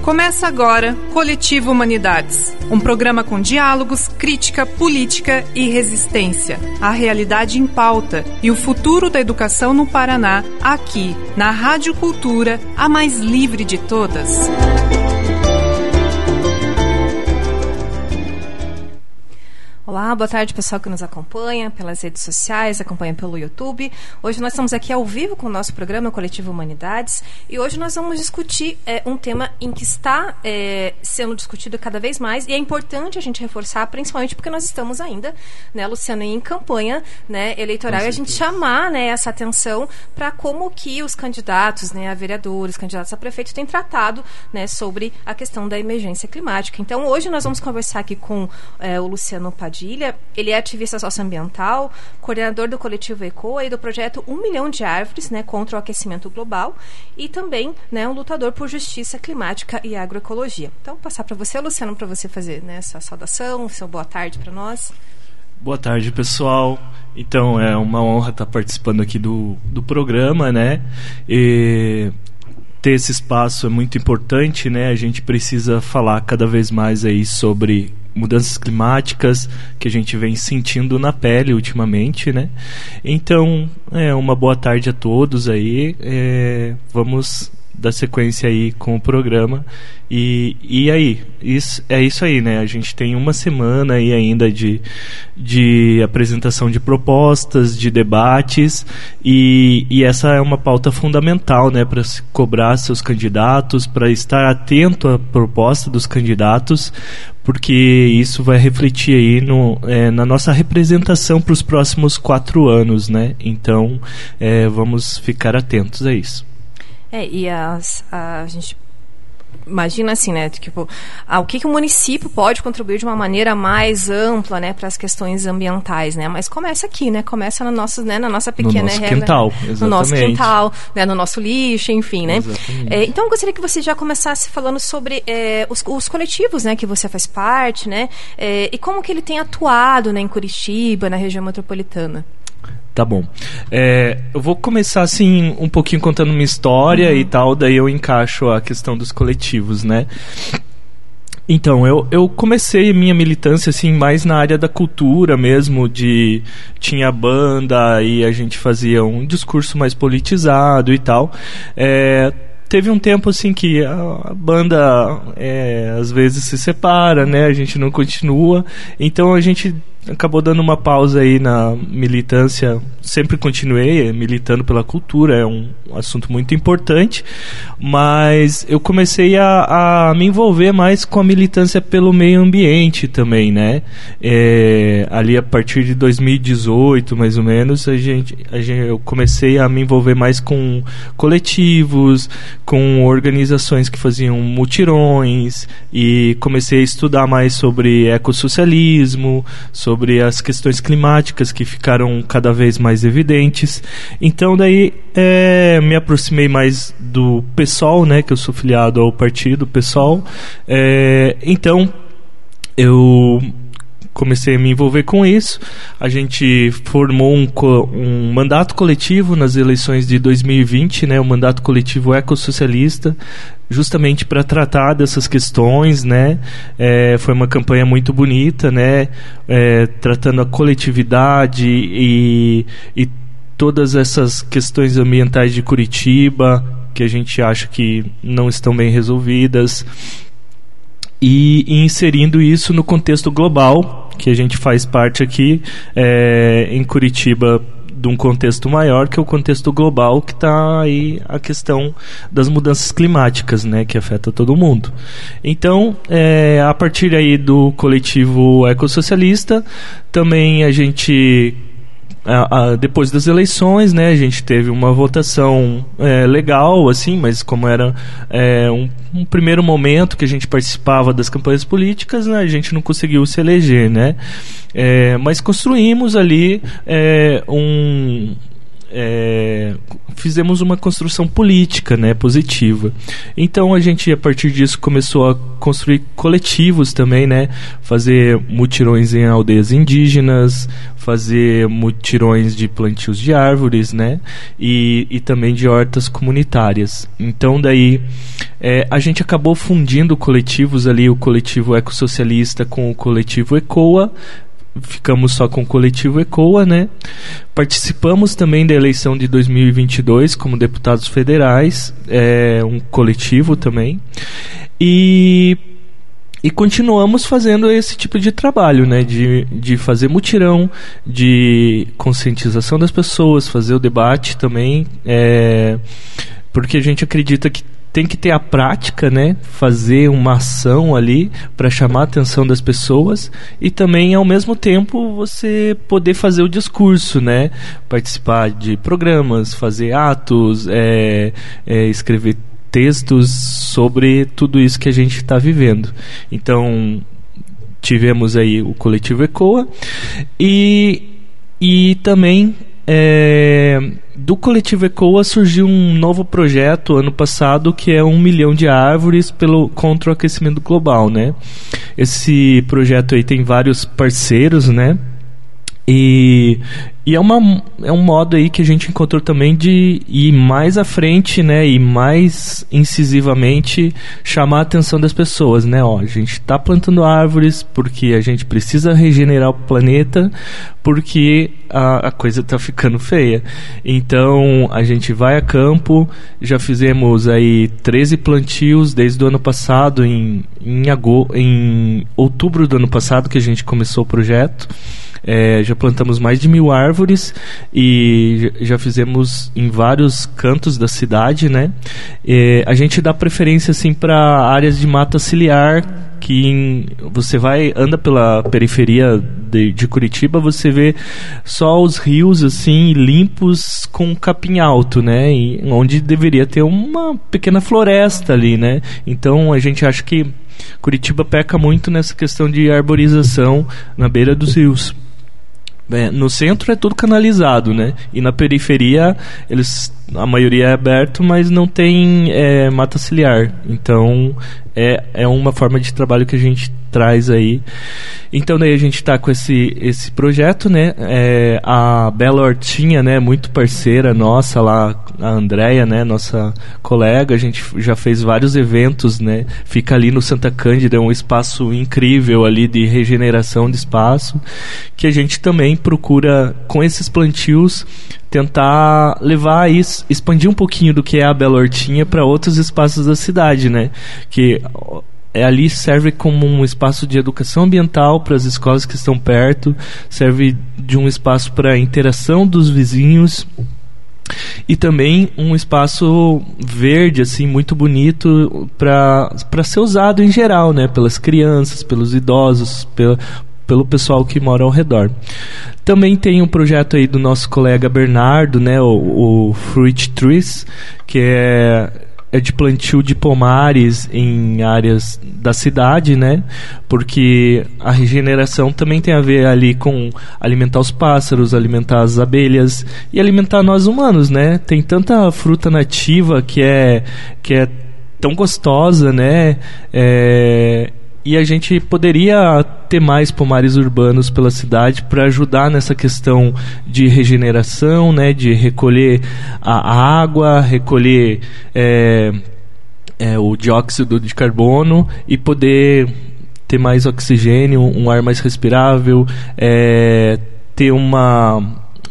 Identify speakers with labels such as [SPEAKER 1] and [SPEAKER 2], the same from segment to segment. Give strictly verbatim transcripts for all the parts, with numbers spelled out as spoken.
[SPEAKER 1] Começa agora Coletivo Humanidades, um programa com diálogos, crítica, política e resistência, a realidade em pauta e o futuro da educação no Paraná, aqui na Rádio Cultura, a mais livre de todas. Olá, boa tarde pessoal que nos acompanha pelas redes sociais, acompanha pelo YouTube. Hoje nós estamos aqui ao vivo com o nosso programa Coletivo Humanidades e hoje nós vamos discutir é, um tema em que está é, sendo discutido cada vez mais e é importante a gente reforçar, principalmente porque nós estamos ainda, né, Luciano, em campanha, né, eleitoral, e a gente chamar, né, essa atenção para como que os candidatos, né, a vereadores, candidatos a prefeito têm tratado, né, sobre a questão da emergência climática. Então hoje nós vamos conversar aqui com é, o Luciano Padilha. Ele é ativista socioambiental, coordenador do coletivo ECOA e do projeto Um Milhão de Árvores, né, contra o aquecimento global, e também, né, um lutador por justiça climática e agroecologia. Então, vou passar para você, Luciano, para você fazer, né, essa saudação, seu boa tarde para nós.
[SPEAKER 2] Boa tarde, pessoal. Então, é uma honra estar participando aqui do, do programa, né? E ter esse espaço é muito importante, né? A gente precisa falar cada vez mais aí sobre mudanças climáticas que a gente vem sentindo na pele ultimamente, né? Então, é, uma boa tarde a todos aí. É, vamos dar sequência aí com o programa. E, e aí, isso, é isso aí, né? A gente tem uma semana aí ainda de, de apresentação de propostas, de debates, e, e essa é uma pauta fundamental, né? Para se cobrar seus candidatos, para estar atento à proposta dos candidatos, porque isso vai refletir aí no, é, na nossa representação para os próximos quatro anos, né? Então, é, vamos ficar atentos a isso.
[SPEAKER 1] É, e as, a, a gente imagina assim, né, tipo, ah, o que, que o município pode contribuir de uma maneira mais ampla, né, para as questões ambientais, né, mas começa aqui, né, começa no nosso, né, na nossa pequena...
[SPEAKER 2] No nosso quintal, exatamente.
[SPEAKER 1] No nosso quintal, né, no nosso lixo, enfim, né. É, então, eu gostaria que você já começasse falando sobre é, os, os coletivos, né, que você faz parte, né, é, e como que ele tem atuado, né, em Curitiba, na região metropolitana.
[SPEAKER 2] Tá bom. É, eu vou começar, assim, um pouquinho contando uma história, uhum, e tal, daí eu encaixo a questão dos coletivos, né? Então, eu, eu comecei minha militância, assim, mais na área da cultura mesmo, de... Tinha banda e a gente fazia um discurso mais politizado e tal. É... Teve um tempo assim que a banda é, às vezes se separa, né? A gente não continua. Então a gente acabou dando uma pausa aí na militância. Sempre continuei militando pela cultura, é um assunto muito importante. Mas eu comecei a, a me envolver mais com a militância pelo meio ambiente também, né? É, ali a partir de dois mil e dezoito, mais ou menos, a gente, a gente, eu comecei a me envolver mais com coletivos, com organizações que faziam mutirões, e comecei a estudar mais sobre ecossocialismo, sobre as questões climáticas que ficaram cada vez mais evidentes. Então daí é, me aproximei mais do PSOL, né, que eu sou filiado ao partido PSOL. É, então eu comecei a me envolver com isso. A gente formou um, co- um mandato coletivo nas eleições de dois mil e vinte, né, o mandato coletivo ecossocialista, justamente para tratar dessas questões, né? É, foi uma campanha muito bonita, né? É, tratando a coletividade e, e todas essas questões ambientais de Curitiba, que a gente acha que não estão bem resolvidas, e, e inserindo isso no contexto global, que a gente faz parte aqui é, em Curitiba, de um contexto maior, que é o contexto global, que está aí a questão das mudanças climáticas, né, que afeta todo mundo. Então, é, a partir aí do coletivo ecossocialista, também a gente... A, a, depois das eleições, né, a gente teve uma votação é, legal, assim, mas como era é, um, um primeiro momento que a gente participava das campanhas políticas, né, a gente não conseguiu se eleger, né, é, mas construímos ali é, um, É, fizemos uma construção política, né, positiva. Então a gente, a partir disso, começou a construir coletivos também, né, fazer mutirões em aldeias indígenas, fazer mutirões de plantios de árvores, né, e, e também de hortas comunitárias. Então daí é, a gente acabou fundindo coletivos ali, o coletivo ecossocialista com o coletivo ECOA. Ficamos só com o coletivo ECOA, né? Participamos também da eleição de dois mil e vinte e dois como deputados federais, é um coletivo também, e, e continuamos fazendo esse tipo de trabalho, né? De, de fazer mutirão, de conscientização das pessoas, fazer o debate também, é, porque a gente acredita que tem que ter a prática, né? Fazer uma ação ali para chamar a atenção das pessoas e também, ao mesmo tempo, você poder fazer o discurso, né? Participar de programas, fazer atos, é, é, escrever textos sobre tudo isso que a gente está vivendo. Então, tivemos aí o coletivo ECOA e, e também... É, do coletivo ECOA surgiu um novo projeto ano passado, que é um milhão de árvores pelo, contra o aquecimento global, né? Esse projeto aí tem vários parceiros, né? E, e é, uma, é um modo aí que a gente encontrou também de ir mais à frente, né, e mais incisivamente chamar a atenção das pessoas, né? Ó, a gente está plantando árvores porque a gente precisa regenerar o planeta, porque a, a coisa está ficando feia. Então a gente vai a campo, já fizemos aí treze plantios desde o ano passado, em, em, agosto, em outubro do ano passado que a gente começou o projeto. É, já plantamos mais de mil árvores e já fizemos em vários cantos da cidade, né? É, a gente dá preferência assim para áreas de mata ciliar, que em, você vai anda pela periferia de, de Curitiba, você vê só os rios assim limpos com capim alto, né? E, onde deveria ter uma pequena floresta ali, né? Então a gente acha que Curitiba peca muito nessa questão de arborização na beira dos rios. É, no centro é tudo canalizado, né? E na periferia eles, a maioria é aberto, mas não tem é, mata ciliar. Então é, é uma forma de trabalho que a gente traz aí. Então daí a gente está com esse, esse projeto, né? É, a Bela Hortinha, né? Muito parceira nossa lá, a Andréia, né? Nossa colega, a gente já fez vários eventos, né? Fica ali no Santa Cândida, é um espaço incrível ali de regeneração de espaço, que a gente também procura, com esses plantios, tentar levar isso, expandir um pouquinho do que é a Bela Hortinha para outros espaços da cidade, né? Que é, ali serve como um espaço de educação ambiental para as escolas que estão perto, serve de um espaço para a interação dos vizinhos e também um espaço verde assim muito bonito para para ser usado em geral, né? Pelas crianças, pelos idosos, pela pelo pessoal que mora ao redor. Também tem um projeto aí do nosso colega Bernardo, né, o, o Fruit Trees, que é, é de plantio de pomares em áreas da cidade, né, porque a regeneração também tem a ver ali com alimentar os pássaros, alimentar as abelhas e alimentar nós humanos, né. Tem tanta fruta nativa que é, que é tão gostosa, né, é... E a gente poderia ter mais pomares urbanos pela cidade para ajudar nessa questão de regeneração, né, de recolher a água, recolher é, é, o dióxido de carbono e poder ter mais oxigênio, um ar mais respirável, é, ter uma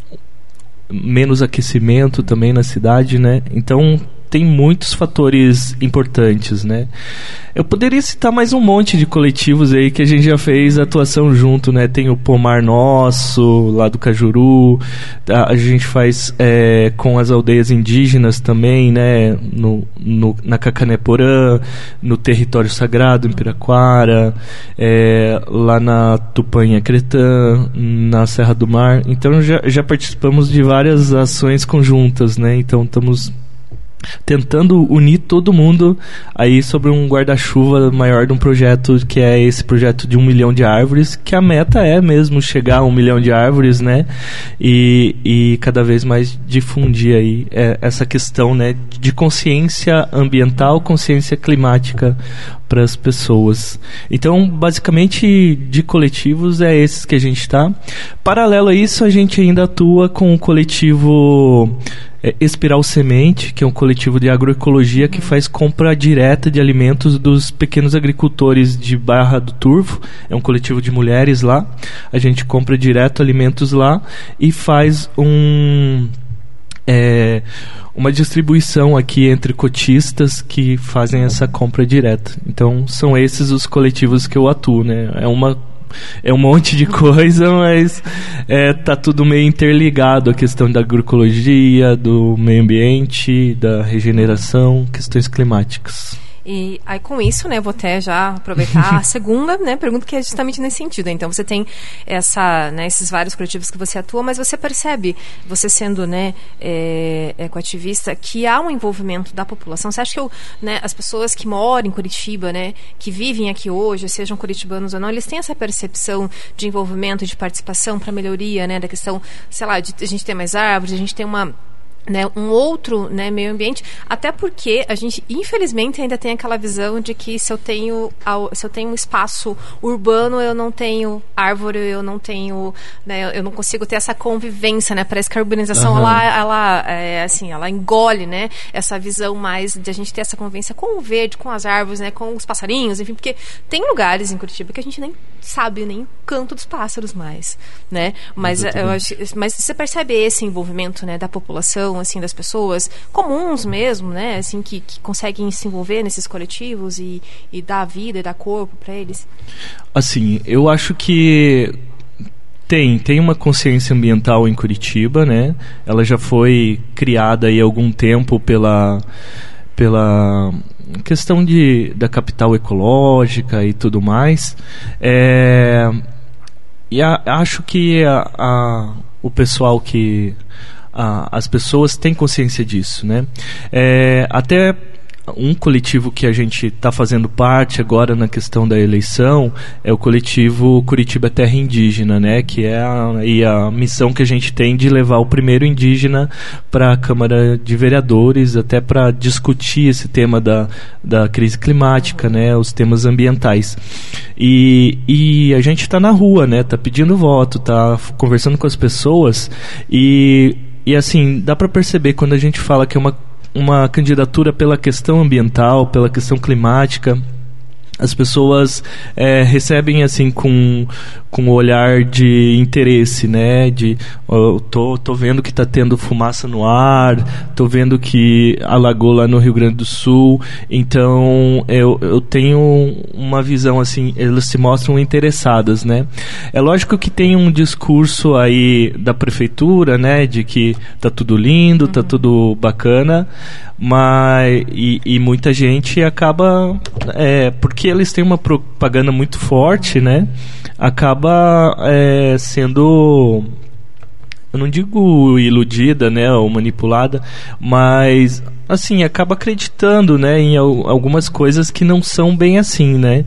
[SPEAKER 2] menos aquecimento também na cidade, né? Então tem muitos fatores importantes, né? Eu poderia citar mais um monte de coletivos aí que a gente já fez atuação junto, né? Tem o Pomar Nosso, lá do Cajuru, a, a gente faz é, com as aldeias indígenas também, né? No, no, na Cacaneporã, no Território Sagrado, em Piraquara, é, lá na Tupanha Cretã, na Serra do Mar. Então já, já participamos de várias ações conjuntas, né? Então estamos tentando unir todo mundo aí sobre um guarda-chuva maior de um projeto, que é esse projeto de um milhão de árvores, que a meta é mesmo chegar a um milhão de árvores, né? E, e cada vez mais difundir aí é, essa questão, né, de consciência ambiental, consciência climática para as pessoas. Então, basicamente, de coletivos é esses que a gente está. Paralelo a isso, a gente ainda atua com o coletivo é, Espiral Semente, que é um coletivo de agroecologia que faz compra direta de alimentos dos pequenos agricultores de Barra do Turvo. É um coletivo de mulheres lá. A gente compra direto alimentos lá e faz um... É, uma distribuição aqui entre cotistas que fazem essa compra direta. Então, são esses os coletivos que eu atuo, né? É uma É um monte de coisa, mas é, tá tudo meio interligado, a questão da agroecologia, do meio ambiente, da regeneração, questões climáticas.
[SPEAKER 1] E aí, com isso, né, vou até já aproveitar a segunda, né, pergunta, que é justamente nesse sentido. Então, você tem essa, né, esses vários coletivos que você atua, mas você percebe, você sendo, né, é, ecoativista, que há um envolvimento da população. Você acha que eu, né, as pessoas que moram em Curitiba, né, que vivem aqui hoje, sejam curitibanos ou não, eles têm essa percepção de envolvimento, de participação para melhoria, né, da questão, sei lá, de a gente ter mais árvores, a gente ter uma... Né, um outro, né, meio ambiente, até porque a gente infelizmente ainda tem aquela visão de que se eu tenho se eu tenho um espaço urbano, eu não tenho árvore, eu não tenho, né, eu não consigo ter essa convivência, né? Parece que a urbanização uhum. ela, ela é, assim, ela engole, né, essa visão mais de a gente ter essa convivência com o verde, com as árvores, né, com os passarinhos, enfim, porque tem lugares em Curitiba que a gente nem sabe nem o canto dos pássaros mais, né? Mas eu acho, mas você percebe esse envolvimento, né, da população, assim, das pessoas comuns mesmo, né, assim, que, que conseguem se envolver nesses coletivos e, e dar vida e dar corpo para eles?
[SPEAKER 2] Assim, eu acho que tem, tem uma consciência ambiental em Curitiba, né? Ela já foi criada aí há algum tempo pela pela questão de, da capital ecológica e tudo mais. É, e a, acho que a, a, o pessoal que a, as pessoas têm consciência disso, né? É, até um coletivo que a gente está fazendo parte agora na questão da eleição é o coletivo Curitiba Terra Indígena, né? Que é a, e a missão que a gente tem de levar o primeiro indígena para a Câmara de Vereadores, até para discutir esse tema da, da crise climática, né? Os temas ambientais. E, e a gente está na rua, né? Está pedindo voto, está conversando com as pessoas e, e assim, dá para perceber quando a gente fala que é uma uma candidatura pela questão ambiental, pela questão climática, as pessoas é, recebem assim com com um olhar de interesse, né? De oh, tô tô vendo que está tendo fumaça no ar, tô vendo que alagou lá no Rio Grande do Sul, então eu, eu tenho uma visão assim, elas se mostram interessadas, né? É lógico que tem um discurso aí da prefeitura, né? De que tá tudo lindo, uhum. tá tudo bacana, mas e, e muita gente acaba é, porque eles têm uma propaganda muito forte, né? Acaba é, sendo, eu não digo iludida, né, ou manipulada, mas assim, acaba acreditando, né, em al- algumas coisas que não são bem assim, né?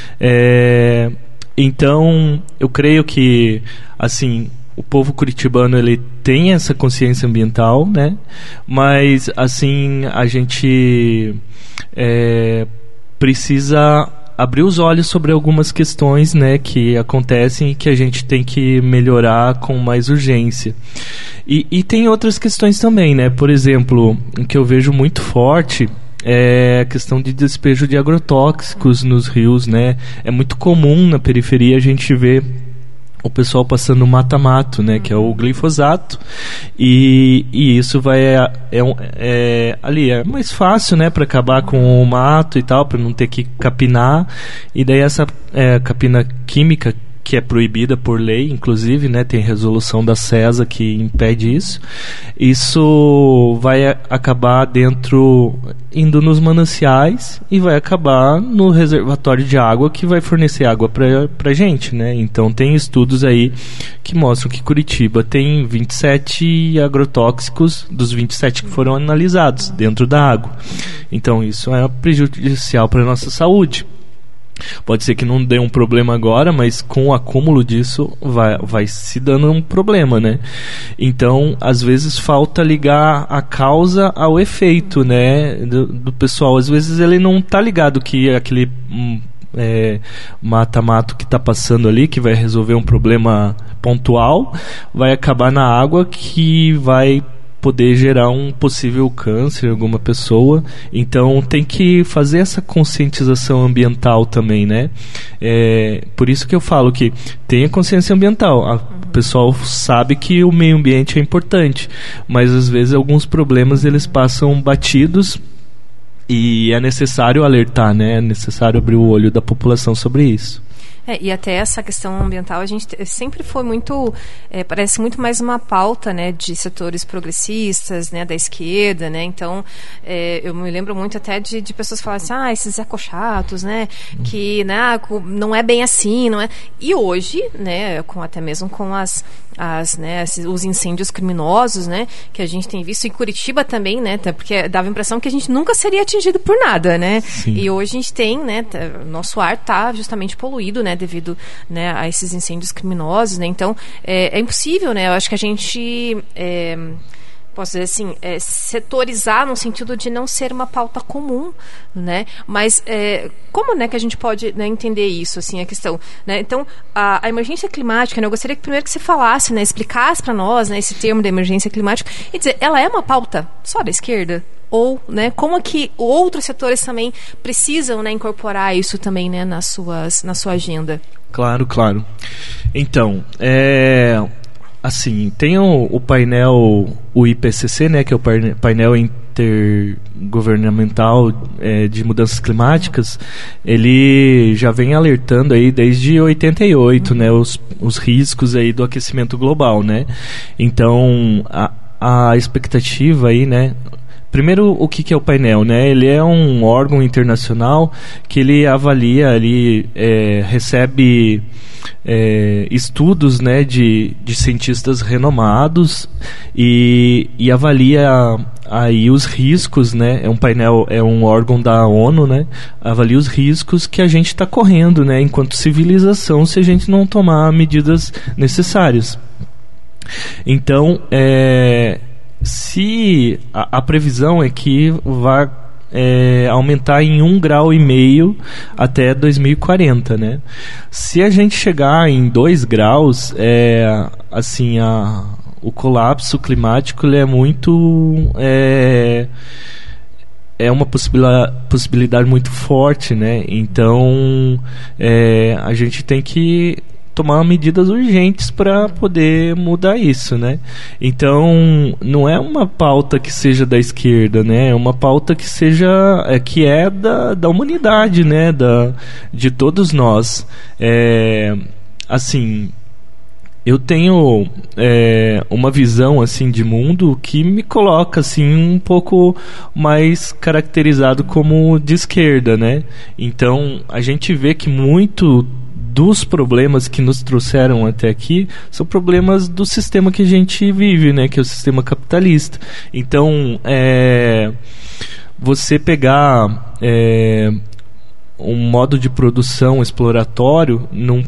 [SPEAKER 2] É, então, eu creio que, assim, o povo curitibano, ele tem essa consciência ambiental, né? Mas, assim, a gente é, precisa abrir os olhos sobre algumas questões, né, que acontecem e que a gente tem que melhorar com mais urgência. E, e tem outras questões também, né? Por exemplo, o que eu vejo muito forte é a questão de despejo de agrotóxicos nos rios, né? É muito comum na periferia a gente ver o pessoal passando mata-mato, né, que é o glifosato, e, e isso vai é, é, é, ali é mais fácil, né, para acabar com o mato e tal, para não ter que capinar, e daí essa é, capina química que é proibida por lei, inclusive, né, tem resolução da CESA que impede isso, isso vai a, acabar dentro, indo nos mananciais e vai acabar no reservatório de água que vai fornecer água para pra gente, né? Então tem estudos aí que mostram que Curitiba tem vinte e sete agrotóxicos dos vinte e sete que foram analisados dentro da água. Então isso é prejudicial para a nossa saúde. Pode ser que não dê um problema agora, mas com o acúmulo disso vai, vai se dando um problema, né? Então, às vezes falta ligar a causa ao efeito, né? Do, do pessoal. Às vezes ele não tá ligado que aquele hum, é, mata-mato que está passando ali, que vai resolver um problema pontual, vai acabar na água que vai poder gerar um possível câncer em alguma pessoa. Então tem que fazer essa conscientização ambiental também, né? É, por isso que eu falo que tenha consciência ambiental. A, o pessoal sabe que o meio ambiente é importante, mas às vezes alguns problemas eles passam batidos e é necessário alertar, né? É necessário abrir o olho da população sobre isso.
[SPEAKER 1] É, e até essa questão ambiental, a gente sempre foi muito, é, parece muito mais uma pauta, né, de setores progressistas, né, da esquerda, né, então é, eu me lembro muito até de, de pessoas falarem assim, ah, esses ecochatos, né, que, né, não é bem assim, não é, e hoje, né, com, até mesmo com as, as, né, os incêndios criminosos, né, que a gente tem visto em Curitiba também, né, porque dava a impressão que a gente nunca seria atingido por nada, né, Sim. E hoje a gente tem, né, nosso ar está justamente poluído, né, devido, né, a esses incêndios criminosos, né? Então é, é impossível, né? Eu acho que a gente é, posso dizer assim, é, setorizar no sentido de não ser uma pauta comum, né? Mas é, como, né, que a gente pode, né, entender isso, assim, a questão, né? Então a, a emergência climática, né, eu gostaria que primeiro que você falasse, né, explicasse para nós, né, esse termo da emergência climática e dizer, ela é uma pauta só da esquerda? Ou, né, como que outros setores também precisam, né, incorporar isso também, né, nas suas, na sua agenda?
[SPEAKER 2] Claro, claro. Então, é, assim, tem o, o painel, o I P C C, né, que é o painel intergovernamental é, de mudanças climáticas. Ele já vem alertando aí desde oitenta e oito, né, os, os riscos aí do aquecimento global, né. Então, a, a expectativa aí, né. Primeiro, o que, que é o painel, né? Ele é um órgão internacional que ele avalia, ele é, recebe é, estudos, né, de, de cientistas renomados e, e avalia aí os riscos, né? É um painel, é um órgão da ONU, né? Avalia os riscos que a gente está correndo, né, enquanto civilização, se a gente não tomar medidas necessárias. Então, é... se a, a previsão é que vai é, aumentar em um grau e meio até dois mil e quarenta, né? Se a gente chegar em dois graus, é, assim, a, o colapso climático ele é muito é, é uma possibilidade, possibilidade muito forte, né? Então é, a gente tem que tomar medidas urgentes para poder mudar isso, né? Então, não é uma pauta que seja da esquerda, né? É uma pauta que seja, é, que é da, da humanidade, né? Da, de todos nós. É, assim, eu tenho é, uma visão assim de mundo que me coloca assim um pouco mais caracterizado como de esquerda, né? Então, a gente vê que muito dos problemas que nos trouxeram até aqui são problemas do sistema que a gente vive, né, que é o sistema capitalista. Então, é, você pegar é, um modo de produção exploratório, num,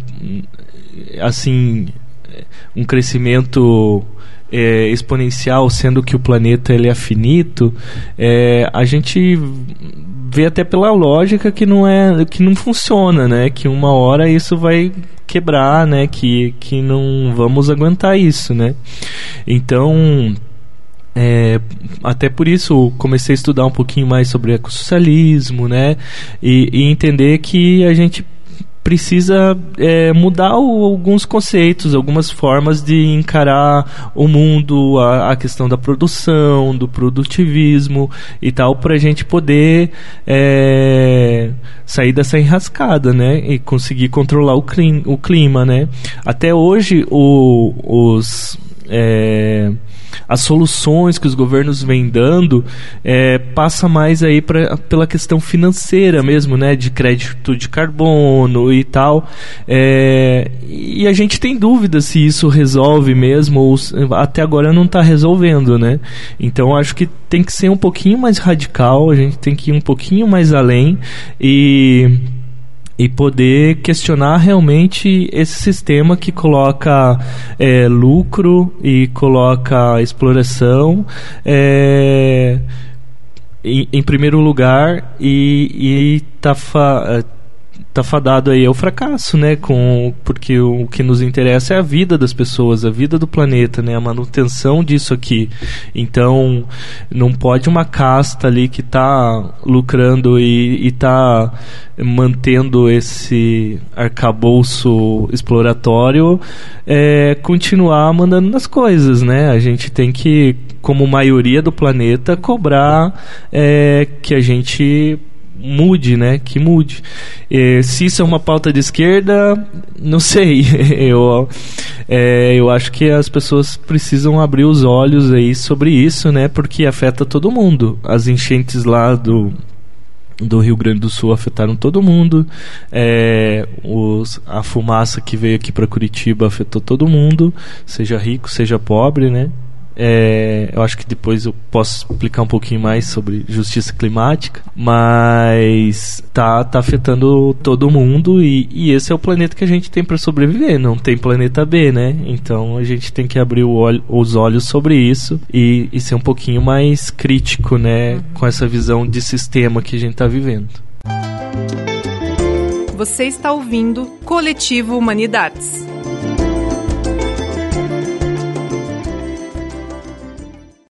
[SPEAKER 2] assim, um crescimento é, exponencial, sendo que o planeta ele é finito, é, a gente vê até pela lógica que não é, que não funciona, né? Que uma hora isso vai quebrar, né? Que, que não vamos aguentar isso, né? Então, é, até por isso comecei a estudar um pouquinho mais sobre ecossocialismo, né? E, e entender que a gente precisa é, mudar o, alguns conceitos, algumas formas de encarar o mundo, a, a questão da produção, do produtivismo e tal, para a gente poder é, sair dessa enrascada, né? E conseguir controlar o clima, o clima, né? Até hoje, o, os... É, as soluções que os governos vêm dando é, passa mais aí pra, pela questão financeira mesmo, né, de crédito de carbono e tal, é, e a gente tem dúvida se isso resolve mesmo ou até agora não está resolvendo, né? Então acho que tem que ser um pouquinho mais radical, a gente tem que ir um pouquinho mais além e e poder questionar realmente esse sistema que coloca é, lucro e coloca exploração é, em, em primeiro lugar e está fa, tá fadado aí ao fracasso, né? Com, porque o que nos interessa é a vida das pessoas, a vida do planeta, né? A manutenção disso aqui. Então, não pode uma casta ali que está lucrando e está mantendo esse arcabouço exploratório é, continuar mandando nas coisas, né? A gente tem que, como maioria do planeta, cobrar é, que a gente mude, né? Que mude. É, se isso é uma pauta de esquerda, não sei. eu, é, eu acho que as pessoas precisam abrir os olhos aí sobre isso, né? Porque afeta todo mundo. As enchentes lá do do Rio Grande do Sul afetaram todo mundo, é, os, a fumaça que veio aqui para Curitiba afetou todo mundo, seja rico, seja pobre, né? É, eu acho que depois eu posso explicar um pouquinho mais sobre justiça climática, mas tá, tá afetando todo mundo e, e esse é o planeta que a gente tem para sobreviver, não tem planeta B, né? Então a gente tem que abrir o olho, os olhos sobre isso e, e ser um pouquinho mais crítico, né? Com essa visão de sistema que a gente tá vivendo.
[SPEAKER 1] Você está ouvindo Coletivo Humanidades.